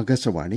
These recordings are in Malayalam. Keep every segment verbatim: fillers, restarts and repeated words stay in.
ആകാശവാണി.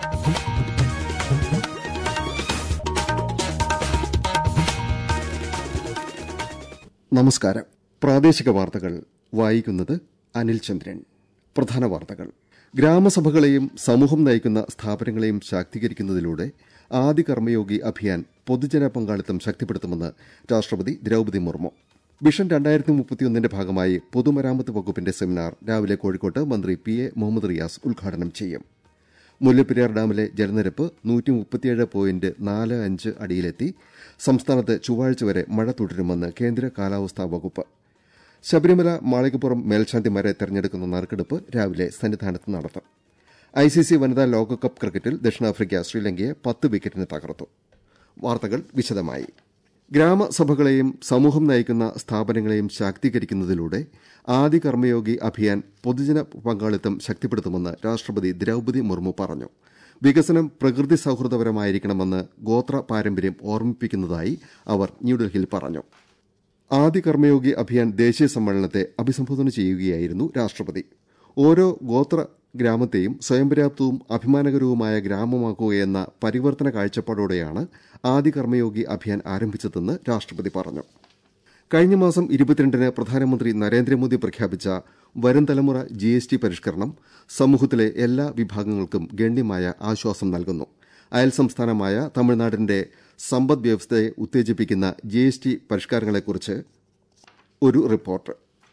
നമസ്കാരം. പ്രാദേശിക വാർത്തകൾ വായിക്കുന്നത് അനിൽ ചന്ദ്രൻ. പ്രധാന വാർത്തകൾ. ഗ്രാമസഭകളെയും സമൂഹം നയിക്കുന്ന സ്ഥാപനങ്ങളെയും ശാക്തീകരിക്കുന്നതിലൂടെ ആദി കർമ്മയോഗി അഭിയാൻ പൊതുജന പങ്കാളിത്തം ശക്തിപ്പെടുത്തുമെന്ന് രാഷ്ട്രപതി ദ്രൌപദി മുർമു. വിഷൻ രണ്ടായിരത്തി മുപ്പത്തിയൊന്നിന്റെ ഭാഗമായി പൊതുമരാമത്ത് വകുപ്പിന്റെ സെമിനാർ രാവിലെ കോഴിക്കോട്ട് മന്ത്രി പി എ മുഹമ്മദ് റിയാസ് ഉദ്ഘാടനം ചെയ്യും. മുല്ലപ്പെരിയാർ ഡാമിലെ ജലനിരപ്പ് നൂറ്റി മുപ്പത്തിയേഴ് പോയിന്റ് നാല് അഞ്ച് അടിയിലെത്തി. സംസ്ഥാനത്ത് ചൊവ്വാഴ്ച വരെ മഴ തുടരുമെന്ന് കേന്ദ്ര കാലാവസ്ഥാ വകുപ്പ്. ശബരിമല മാളികപ്പുറം മേൽശാന്തിമാരെ തെരഞ്ഞെടുക്കുന്ന നറുക്കെടുപ്പ് രാവിലെ സന്നിധാനത്ത് നടത്തും. ഐസിസി വനിതാ ലോകകപ്പ് ക്രിക്കറ്റിൽ ദക്ഷിണാഫ്രിക്ക ശ്രീലങ്കയെ പത്ത് വിക്കറ്റിന് തകർത്തു. വാർത്തകൾ വിശദമായി. ഗ്രാമസഭകളെയും സമൂഹം നയിക്കുന്ന സ്ഥാപനങ്ങളെയും ശാക്തീകരിക്കുന്നതിലൂടെ ആദി കർമ്മയോഗി അഭിയാൻ പൊതുജന പങ്കാളിത്തം ശക്തിപ്പെടുത്തുമെന്ന് രാഷ്ട്രപതി ദ്രൌപദി മുർമു പറഞ്ഞു. വികസനം പ്രകൃതി സൌഹൃദപരമായിരിക്കണമെന്ന് ഗോത്ര പാരമ്പര്യം ഓർമ്മിപ്പിക്കുന്നതായി അവർ ന്യൂഡൽഹിയിൽ പറഞ്ഞു. ആദി കർമ്മയോഗി അഭിയാൻ ദേശീയ സമ്മേളനത്തെ അഭിസംബോധന ചെയ്യുകയായിരുന്നു രാഷ്ട്രപതി. ഓരോ ഗോത്ര ഗ്രാമത്തെയും സ്വയംപര്യാപ്തവും അഭിമാനകരവുമായ ഗ്രാമമാക്കുകയെന്ന പരിവർത്തന കാഴ്ചപ്പാടോടെയാണ് ആദി കർമ്മയോഗി അഭിയാൻ ആരംഭിച്ചതെന്ന് രാഷ്ട്രപതി പറഞ്ഞു. കഴിഞ്ഞ മാസം ഇരുപത്തിരണ്ടിന് പ്രധാനമന്ത്രി നരേന്ദ്രമോദി പ്രഖ്യാപിച്ച വരും തലമുറ ജി എസ് ടി പരിഷ്കരണം സമൂഹത്തിലെ എല്ലാ വിഭാഗങ്ങൾക്കും ഗണ്യമായ ആശ്വാസം നൽകുന്നു. അയൽ സംസ്ഥാനമായ തമിഴ്നാടിന്റെ സമ്പദ് വ്യവസ്ഥയെ ഉത്തേജിപ്പിക്കുന്ന ജി എസ് ടി പരിഷ്കാരങ്ങളെക്കുറിച്ച് ഒരു റിപ്പോർട്ട്.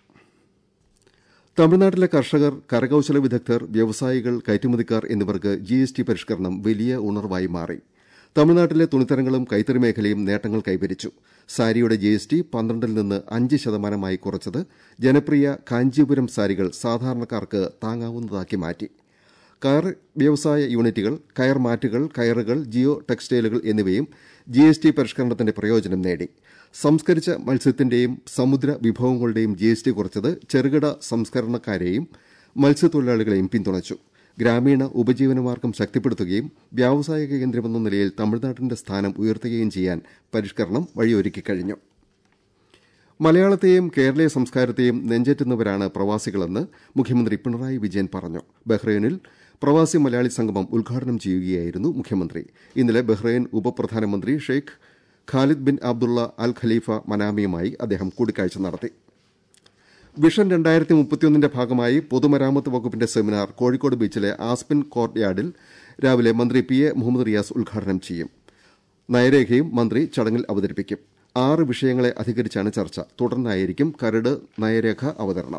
തമിഴ്നാട്ടിലെ കർഷകർ, കരകൌശല വിദഗ്ധർ, വ്യവസായികൾ, കയറ്റുമതിക്കാർ എന്നിവർക്ക് ജി എസ് ടി പരിഷ്കരണം വലിയ ഉണർവായി മാറി. തമിഴ്നാട്ടിലെ തുണിത്തരങ്ങളും കൈത്തറി മേഖലയും നേട്ടങ്ങൾ കൈവരിച്ചു. സാരിയുടെ ജി എസ് ടി പന്ത്രണ്ടിൽ നിന്ന് അഞ്ച് ശതമാനമായി കുറച്ചത് ജനപ്രിയ കാഞ്ചീപുരം സാരികൾ സാധാരണക്കാർക്ക് താങ്ങാവുന്നതാക്കി മാറ്റി. കയർ വ്യവസായ യൂണിറ്റുകൾ, കയർ മാറ്റുകൾ, കയറുകൾ, ജിയോ ടെക്സ്റ്റൈലുകൾ എന്നിവയും ജി എസ് ടി പരിഷ്കരണത്തിന്റെ പ്രയോജനം നേടി. സംസ്കരിച്ച മത്സ്യത്തിന്റെയും സമുദ്ര വിഭവങ്ങളുടെയും ജി എസ് ടി കുറച്ചത് ചെറുകിട സംസ്കരണക്കാരെയും മത്സ്യത്തൊഴിലാളികളെയും പിന്തുണച്ചു. ഗ്രാമീണ ഉപജീവനമാർഗം ശക്തിപ്പെടുത്തുകയും വ്യാവസായിക കേന്ദ്രമെന്ന നിലയിൽ തമിഴ്നാടിന്റെ സ്ഥാനം ഉയർത്തുകയും ചെയ്യാൻ പരിഷ്കരണം വഴിയൊരുക്കിക്കഴിഞ്ഞു. മലയാളത്തെയും കേരളീയ സംസ്കാരത്തെയും നെഞ്ചേറ്റുന്നവരാണ് പ്രവാസികളെന്ന് മുഖ്യമന്ത്രി പിണറായി വിജയൻ പറഞ്ഞു. ബഹ്റൈനിൽ പ്രവാസി മലയാളി സംഗമം ഉദ്ഘാടനം ചെയ്യുകയായിരുന്നു മുഖ്യമന്ത്രി. ഇന്നലെ ബഹ്റൈൻ ഉപപ്രധാനമന്ത്രി Sheikh Khalid bin Abdullah Al Khalifa മനാമിയുമായി അദ്ദേഹം കൂടിക്കാഴ്ച നടത്തി. വിഷൻ രണ്ടായിരത്തി മുപ്പത്തിയൊന്നിന്റെ ഭാഗമായി പൊതുമരാമത്ത് വകുപ്പിന്റെ സെമിനാർ കോഴിക്കോട് ബീച്ചിലെ ആസ്പിൻ കോർട്ട് യാർഡിൽ രാവിലെ മന്ത്രി പി എ മുഹമ്മദ് റിയാസ് ഉദ്ഘാടനം ചെയ്യും. നയരേഖയും മന്ത്രി ചടങ്ങിൽ അവതരിപ്പിക്കും. ആറ് വിഷയങ്ങളെ അധികരിച്ചാണ് ചർച്ച. തുടർന്നായിരിക്കും കരട് നയരേഖ അവതരണം.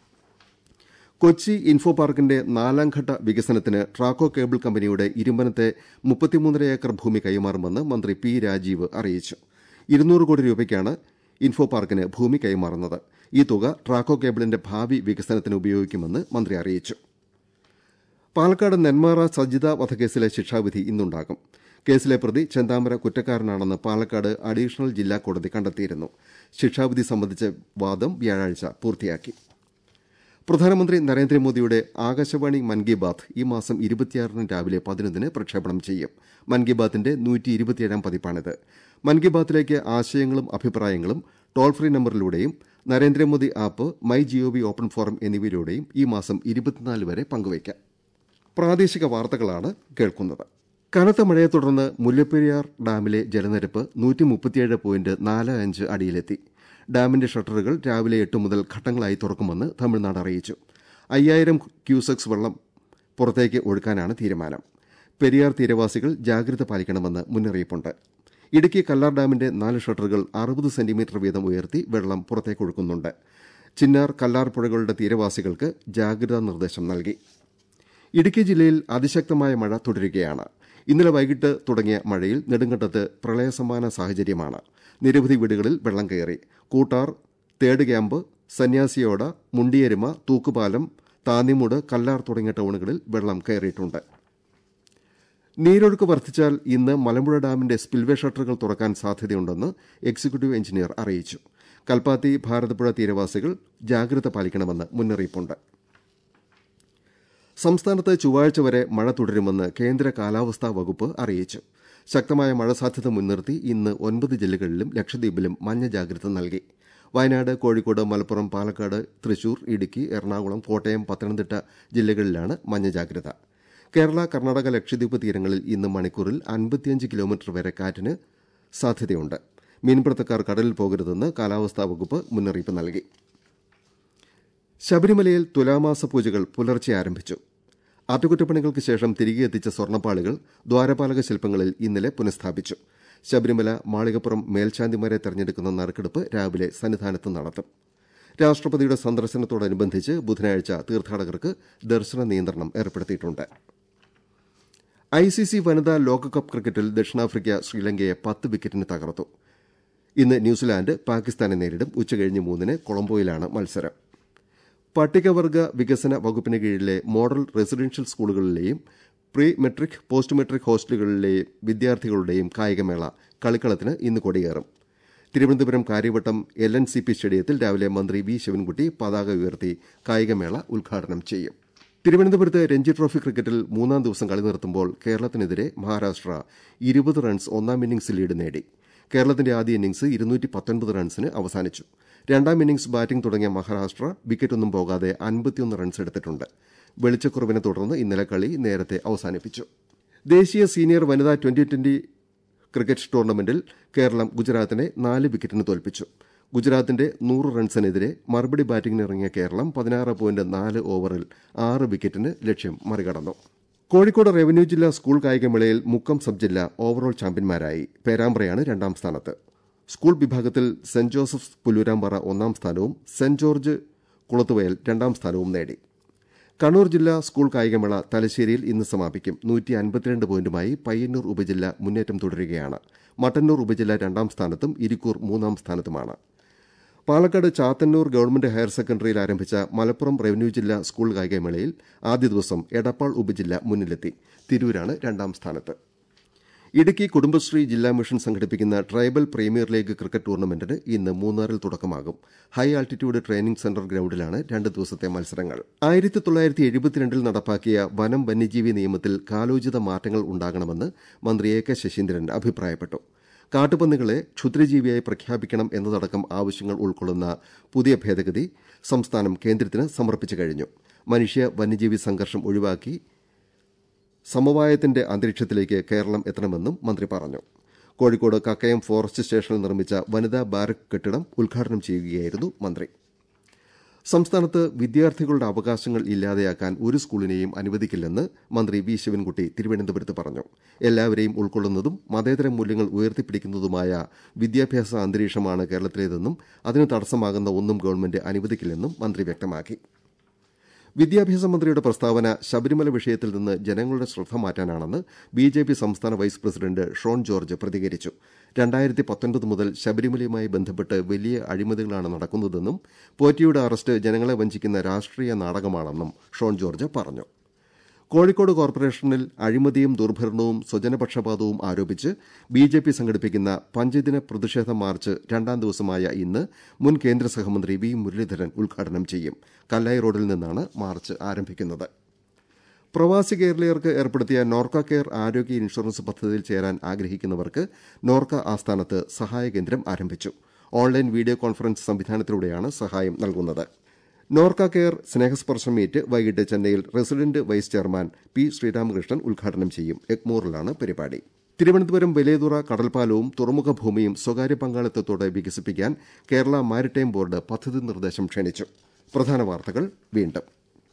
കൊച്ചി ഇൻഫോ പാർക്കിന്റെ നാലാംഘട്ട വികസനത്തിന് ട്രാക്കോ കേബിൾ കമ്പനിയുടെ ഇരുമ്പനത്തെ മുപ്പത്തിമൂന്നര ഏക്കർ ഭൂമി കൈമാറുമെന്ന് മന്ത്രി പി രാജീവ് അറിയിച്ചു. ഇരുന്നൂറ് കോടി രൂപയ്ക്കാണ് ഇൻഫോ പാർക്കിന് ഭൂമി കൈമാറുന്നത്. ഈ തുക ട്രാക്കോ കേബിളിന്റെ ഭാവി വികസനത്തിന് ഉപയോഗിക്കുമെന്ന് മന്ത്രി അറിയിച്ചു. പാലക്കാട് നെന്മാറ സജിത വധക്കേസിലെ ശിക്ഷാവിധി ഇന്നുണ്ടാകും. കേസിലെ പ്രതി ചെന്താമര കുറ്റക്കാരനാണെന്ന് പാലക്കാട് അഡീഷണൽ ജില്ലാ കോടതി കണ്ടെത്തിയിരുന്നു. ശിക്ഷാവിധി സംബന്ധിച്ച വാദം വ്യാഴാഴ്ച പൂർത്തിയാക്കി. പ്രധാനമന്ത്രി നരേന്ദ്രമോദിയുടെ ആകാശവാണി മൻ കി ബാത്ത് ഈ മാസം ഇരുപത്തിയാറിന് രാവിലെ പതിനൊന്നിന് പ്രക്ഷേപണം ചെയ്യും. മൻ കി ബാത്തിന്റെ നൂറ്റി ഇരുപത്തിയേഴാം പതിപ്പാണിത്. മൻ കി ബാത്തിലേക്ക് ആശയങ്ങളും അഭിപ്രായങ്ങളും ടോൾ ഫ്രീ നമ്പറിലൂടെയും Narendra Modi app, my GOV open forum എന്നിവയിലൂടെയും ഈ മാസം ഇരുപത്തിനാല് വരെ പങ്കുവയ്ക്കാം. പ്രാദേശിക വാർത്തകളാണ് കേൾക്കുന്നത്. കനത്ത മഴയെ തുടർന്ന് മുല്ലപ്പെരിയാർ ഡാമിലെ ജലനിരപ്പ് നൂറ്റി മുപ്പത്തിയേഴ് പോയിന്റ് നാല് അഞ്ച് അടിയിലെത്തി. ഡാമിന്റെ ഷട്ടറുകൾ രാവിലെ എട്ട് മുതൽ ഘട്ടങ്ങളായി തുറക്കുമെന്ന് തമിഴ്നാട് അറിയിച്ചു. അയ്യായിരം ക്യൂസെക്സ് വെള്ളം പുറത്തേക്ക് ഒഴുക്കാനാണ് തീരുമാനം. പെരിയാർ തീരവാസികൾ ജാഗ്രത പാലിക്കണമെന്ന് മുന്നറിയിപ്പുണ്ട്. ഇടുക്കി കല്ലാർ ഡാമിന്റെ നാല് ഷട്ടറുകൾ അറുപത് സെന്റിമീറ്റർ വീതം ഉയർത്തി വെള്ളം പുറത്തേക്കൊഴുക്കുന്നുണ്ട്. ചിന്നാർ, കല്ലാർ പുഴകളുടെ തീരവാസികൾക്ക് ജാഗ്രതാ നിർദ്ദേശം നൽകി. ഇടുക്കി ജില്ലയിൽ അതിശക്തമായ മഴ തുടരുകയാണ്. ഇന്നലെ വൈകിട്ട് തുടങ്ങിയ മഴയിൽ നെടുങ്കണ്ടത്ത് പ്രളയസമാന സാഹചര്യമാണ്. നിരവധി വീടുകളിൽ വെള്ളം കയറി. കൂട്ടാർ, തേട് ക്യാമ്പ്, സന്യാസിയോട, മുണ്ടിയരുമ, തൂക്കുപാലം, താന്നിമൂട്, കല്ലാർ തുടങ്ങിയ ടൌണുകളിൽ വെള്ളം കയറിയിട്ടുണ്ട്. നീരൊഴുക്ക് വർദ്ധിച്ചാൽ ഇന്ന് മലമ്പുഴ ഡാമിന്റെ സ്പിൽവേ ഷട്ടറുകൾ തുറക്കാൻ സാധ്യതയുണ്ടെന്ന് എക്സിക്യൂട്ടീവ് എഞ്ചിനീയർ അറിയിച്ചു. കൽപ്പാത്തി, ഭാരതപ്പുഴ തീരവാസികൾ ജാഗ്രത പാലിക്കണമെന്ന് മുന്നറിയിപ്പുണ്ട്. സംസ്ഥാനത്ത് ചൊവ്വാഴ്ച വരെ മഴ തുടരുമെന്ന് കേന്ദ്ര കാലാവസ്ഥാ വകുപ്പ് അറിയിച്ചു. ശക്തമായ മഴ സാധ്യത മുൻനിർത്തി ഇന്ന് ഒൻപത് ജില്ലകളിലും ലക്ഷദ്വീപിലും മഞ്ഞ ജാഗ്രത നൽകി. വയനാട്, കോഴിക്കോട്, മലപ്പുറം, പാലക്കാട്, തൃശൂർ, ഇടുക്കി, എറണാകുളം, കോട്ടയം, പത്തനംതിട്ട ജില്ലകളിലാണ് മഞ്ഞ ജാഗ്രത. കേരള കർണാടക ലക്ഷദ്വീപ് തീരങ്ങളിൽ ഇന്ന് മണിക്കൂറിൽ അൻപത്തിയഞ്ച് കിലോമീറ്റർ വരെ കാറ്റിന് സാധ്യതയുണ്ട്. മീൻപിടുത്തക്കാർ കടലിൽ പോകരുതെന്ന് കാലാവസ്ഥാ വകുപ്പ് മുന്നറിയിപ്പ് നൽകി. ശബരിമലയിൽ തുലാമാസ പൂജകൾ പുലർച്ചെ ആരംഭിച്ചു. അറ്റകുറ്റപ്പണികൾക്ക് ശേഷം തിരികെ എത്തിച്ച സ്വർണ്ണപ്പാളികൾ ദ്വാരപാലക ശില്പങ്ങളിൽ ഇന്നലെ പുനഃസ്ഥാപിച്ചു. ശബരിമല മാളികപ്പുറം മേൽശാന്തിമാരെ തെരഞ്ഞെടുക്കുന്ന നറുക്കെടുപ്പ് രാവിലെ സന്നിധാനത്ത് നടത്തും. രാഷ്ട്രപതിയുടെ സന്ദർശനത്തോടനുബന്ധിച്ച് ബുധനാഴ്ച തീർത്ഥാടകർക്ക് ദർശന നിയന്ത്രണം ഏർപ്പെടുത്തിയിട്ടുണ്ട്. ഐസിസി വനിതാ ലോകകപ്പ് ക്രിക്കറ്റിൽ ദക്ഷിണാഫ്രിക്ക ശ്രീലങ്കയെ പത്ത് വിക്കറ്റിന് തകർത്തു. ഇന്ന് ന്യൂസിലാന്റ് പാകിസ്ഥാനെ നേരിടും. ഉച്ചകഴിഞ്ഞ് മൂന്നിന് കൊളംബോയിലാണ് മത്സരം. പട്ടികവർഗ വികസന വകുപ്പിന് കീഴിലെ മോഡൽ റെസിഡൻഷ്യൽ സ്കൂളുകളിലെയും പ്രീ മെട്രിക് പോസ്റ്റ് മെട്രിക് ഹോസ്റ്റലുകളിലെയും വിദ്യാർത്ഥികളുടെയും കായികമേള കളിക്കളത്തിന് ഇന്ന് കൊടിയേറും. Thiruvananthapuram Karyavattom L N C P സ്റ്റേഡിയത്തിൽ രാവിലെ മന്ത്രി വി ശിവൻകുട്ടി പതാക ഉയർത്തി കായികമേള ഉദ്ഘാടനം ചെയ്യും. തിരുവനന്തപുരത്ത് രഞ്ജി ട്രോഫി ക്രിക്കറ്റിൽ മൂന്നാം ദിവസം കളി നിർത്തുമ്പോൾ കേരളത്തിനെതിരെ മഹാരാഷ്ട്ര ഇരുപത് റൺസ് ഒന്നാം ഇന്നിംഗ്സ് ലീഡ് നേടി. കേരളത്തിന്റെ ആദ്യ ഇന്നിംഗ്സ് ഇരുന്നൂറ്റി പത്തൊൻപത് റൺസിന് അവസാനിച്ചു. രണ്ടാം ഇന്നിംഗ്സ് ബാറ്റിംഗ് തുടങ്ങിയ മഹാരാഷ്ട്ര വിക്കറ്റൊന്നും പോകാതെ അൻപത്തിയൊന്ന് റൺസ് എടുത്തിട്ടുണ്ട്. വെളിച്ചക്കുറവിനെ തുടർന്ന് ഇന്നലെ കളി നേരത്തെ അവസാനിപ്പിച്ചു. ദേശീയ സീനിയർ വനിതാ ട്വന്റി ട്വന്റി ക്രിക്കറ്റ് ടൂർണമെന്റിൽ കേരളം ഗുജറാത്തിനെ നാല് വിക്കറ്റിന് തോൽപ്പിച്ചു. ഗുജറാത്തിന്റെ നൂറ് റൺസിനെതിരെ മറുപടി ബാറ്റിംഗിനിറങ്ങിയ കേരളം പതിനാറ് പോയിന്റ് നാല് ഓവറിൽ ആറ് വിക്കറ്റിന് ലക്ഷ്യം മറികടന്നു. കോഴിക്കോട് റവന്യൂ ജില്ലാ സ്കൂൾ കായികമേളയിൽ മുക്കം സബ് ജില്ല ഓവറോൾ ചാമ്പ്യന്മാരായി. പേരാമ്പ്രയാണ് രണ്ടാം സ്ഥാനത്ത്. സ്കൂൾ വിഭാഗത്തിൽ സെന്റ് ജോസഫ്സ് പുല്ലൂരാമ്പാറ ഒന്നാം സ്ഥാനവും സെന്റ് ജോർജ് കുളത്തുവയൽ രണ്ടാം സ്ഥാനവും നേടി. കണ്ണൂർ ജില്ലാ സ്കൂൾ കായികമേള തലശ്ശേരിയിൽ ഇന്ന് സമാപിക്കും. നൂറ്റി അൻപത്തിരണ്ട് പോയിന്റുമായി പയ്യന്നൂർ ഉപജില്ല മുന്നേറ്റം തുടരുകയാണ്. മട്ടന്നൂർ ഉപജില്ല രണ്ടാം സ്ഥാനത്തും ഇരിക്കൂർ മൂന്നാം സ്ഥാനത്തുമാണ്. പാലക്കാട് ചാത്തന്നൂർ ഗവൺമെന്റ് ഹയർ സെക്കൻഡറിയിൽ ആരംഭിച്ച മലപ്പുറം റവന്യൂ ജില്ലാ സ്കൂൾ കായികമേളയിൽ ആദ്യ ദിവസം എടപ്പാൾ ഉപജില്ല മുന്നിലെത്തി. തിരൂരാണ് രണ്ടാം സ്ഥാനത്ത്. ഇടുക്കി കുടുംബശ്രീ ജില്ലാ മിഷൻ സംഘടിപ്പിക്കുന്ന ട്രൈബൽ പ്രീമിയർ ലീഗ് ക്രിക്കറ്റ് ടൂർണമെന്റിന് ഇന്ന് മൂന്നാറിൽ തുടക്കമാകും. ഹൈ ആൾട്ടിറ്റ്യൂഡ് ട്രെയിനിംഗ് സെന്റർ ഗ്രൌണ്ടിലാണ് രണ്ട് ദിവസത്തെ മത്സരങ്ങൾ. ആയിരത്തി തൊള്ളായിരത്തി എഴുപത്തിരണ്ടിൽ നടപ്പാക്കിയ വനം വന്യജീവി നിയമത്തിൽ കാലോചിത മാറ്റങ്ങൾ ഉണ്ടാകണമെന്ന് മന്ത്രി എ കെ ശശീന്ദ്രൻ അഭിപ്രായപ്പെട്ടു. കാട്ടുപന്നികളെ ക്ഷുദ്രജീവിയായി പ്രഖ്യാപിക്കണം എന്നതടക്കം ആവശ്യങ്ങൾ ഉൾക്കൊള്ളുന്ന പുതിയ ഭേദഗതി സംസ്ഥാനം കേന്ദ്രത്തിന് സമർപ്പിച്ചു കഴിഞ്ഞു. മനുഷ്യ വന്യജീവി സംഘർഷം ഒഴിവാക്കി സമവായത്തിന്റെ അന്തരീക്ഷത്തിലേക്ക് കേരളം എത്തണമെന്നും മന്ത്രി പറഞ്ഞു. കോഴിക്കോട് കക്കയം ഫോറസ്റ്റ് സ്റ്റേഷനിൽ നിർമ്മിച്ച വനിതാ ബാരക് കെട്ടിടം ഉദ്ഘാടനം ചെയ്യുകയായിരുന്നു മന്ത്രി. സംസ്ഥാനത്ത് വിദ്യാർത്ഥികളുടെ അവകാശങ്ങൾ ഇല്ലാതെയാക്കാൻ ഒരു സ്കൂളിനെയും അനുവദിക്കില്ലെന്ന് മന്ത്രി വി ശിവൻകുട്ടി തിരുവനന്തപുരത്ത് പറഞ്ഞു. എല്ലാവരെയും ഉൾക്കൊള്ളുന്നതും മതേതര മൂല്യങ്ങൾ ഉയർത്തിപ്പിടിക്കുന്നതുമായ വിദ്യാഭ്യാസ അന്തരീക്ഷമാണ് കേരളത്തിലേതെന്നും അതിന് തടസ്സമാകുന്ന ഒന്നും ഗവൺമെന്റ് അനുവദിക്കില്ലെന്നും മന്ത്രി വ്യക്തമാക്കി. വിദ്യാഭ്യാസ മന്ത്രിയുടെ പ്രസ്താവന ശബരിമല വിഷയത്തിൽ നിന്ന് ജനങ്ങളുടെ ശ്രദ്ധ മാറ്റാനാണെന്ന് ബി ജെ പി സംസ്ഥാന വൈസ് പ്രസിഡന്റ് ഷോൺ ജോർജ് പ്രതികരിച്ചു. രണ്ടായിരത്തി പത്തൊൻപത് മുതൽ ശബരിമലയുമായി ബന്ധപ്പെട്ട് വലിയ അഴിമതികളാണ് നടക്കുന്നതെന്നും പോറ്റിയുടെ അറസ്റ്റ് ജനങ്ങളെ വഞ്ചിക്കുന്ന രാഷ്ട്രീയ നാടകമാണെന്നും ഷോൺ ജോർജ് പറഞ്ഞു. കോഴിക്കോട് കോർപ്പറേഷനിൽ അഴിമതിയും ദുർഭരണവും സ്വജനപക്ഷപാതവും ആരോപിച്ച് ബി ജെ പി സംഘടിപ്പിക്കുന്ന പഞ്ചദിന പ്രതിഷേധ മാർച്ച് രണ്ടാം ദിവസമായ ഇന്ന് മുൻ കേന്ദ്ര സഹമന്ത്രി വി മുരളീധരൻ ഉദ്ഘാടനം ചെയ്യും. കല്ലായി റോഡിൽ നിന്നാണ് മാർച്ച് ആരംഭിക്കുന്നത്. പ്രവാസി കേരളീയർക്ക് ഏർപ്പെടുത്തിയ നോർക്ക കെയർ ആരോഗ്യ ഇൻഷുറൻസ് പദ്ധതിയിൽ ചേരാൻ ആഗ്രഹിക്കുന്നവർക്ക് നോർക്ക ആസ്ഥാനത്ത് സഹായ കേന്ദ്രം ആരംഭിച്ചു. ഓൺലൈൻ വീഡിയോ കോൺഫറൻസ് സംവിധാനത്തിലൂടെയാണ് സഹായം നൽകുന്നത്. നോർക്ക കെയർ സ്നേഹസ്പർശം മീറ്റ് വൈകിട്ട് ചെന്നൈയിൽ resident vice chairman P Sreeramakrishnan ഉദ്ഘാടനം ചെയ്യും. എഗ്മോറിലാണ് പരിപാടി. തിരുവനന്തപുരം വലിയതുറ കടൽപ്പാലവും തുറമുഖ ഭൂമിയും സ്വകാര്യ പങ്കാളിത്തത്തോടെ വികസിപ്പിക്കാൻ കേരള മാരിടൈം ബോർഡ് പദ്ധതി നിർദ്ദേശം ക്ഷണിച്ചു. പ്രധാന വാർത്തകൾ വീണ്ടും.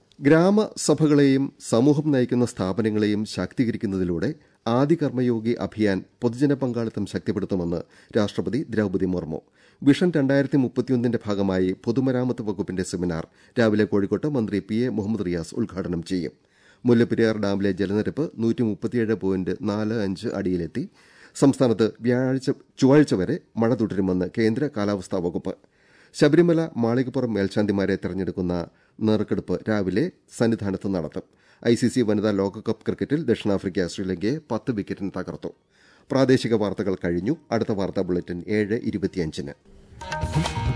ഗ്രാമസഭകളെയും സമൂഹം നയിക്കുന്ന സ്ഥാപനങ്ങളെയും ശാക്തീകരിക്കുന്നതിലൂടെ ആദി കർമ്മയോഗി അഭിയാൻ പൊതുജന പങ്കാളിത്തം ശക്തിപ്പെടുത്തുമെന്ന് രാഷ്ട്രപതി ദ്രൌപദി മുർമു. വിഷൻ രണ്ടായിരത്തി മുപ്പത്തിയൊന്നിന്റെ ഭാഗമായി പൊതുമരാമത്ത് വകുപ്പിന്റെ സെമിനാർ രാവിലെ കോഴിക്കോട്ട് മന്ത്രി പി എ മുഹമ്മദ് റിയാസ് ഉദ്ഘാടനം ചെയ്യും. മുല്ലപ്പെരിയാർ ഡാമിലെ ജലനിരപ്പ് നൂറ്റി മുപ്പത്തിയേഴ് പോയിന്റ് നാല് അഞ്ച് അടിയിലെത്തി. സംസ്ഥാനത്ത് വ്യാഴാഴ്ച ചൊവ്വാഴ്ച വരെ മഴ തുടരുമെന്ന് കേന്ദ്ര കാലാവസ്ഥാ വകുപ്പ്. ശബരിമല മാളികപ്പുറം മേൽശാന്തിമാരെ തെരഞ്ഞെടുക്കുന്ന നറുക്കെടുപ്പ് രാവിലെ സന്നിധാനത്ത് നടത്തും. ഐസിസി വനിതാ ലോകകപ്പ് ക്രിക്കറ്റിൽ ദക്ഷിണാഫ്രിക്ക ശ്രീലങ്കയെ പത്ത് വിക്കറ്റിന് തകർത്തു. പ്രാദേശിക വാർത്തകൾ കഴിഞ്ഞു. അടുത്ത വാർത്താ ബുള്ളറ്റിൻ ഏഴ് ഇരുപത്തിയഞ്ചിന്.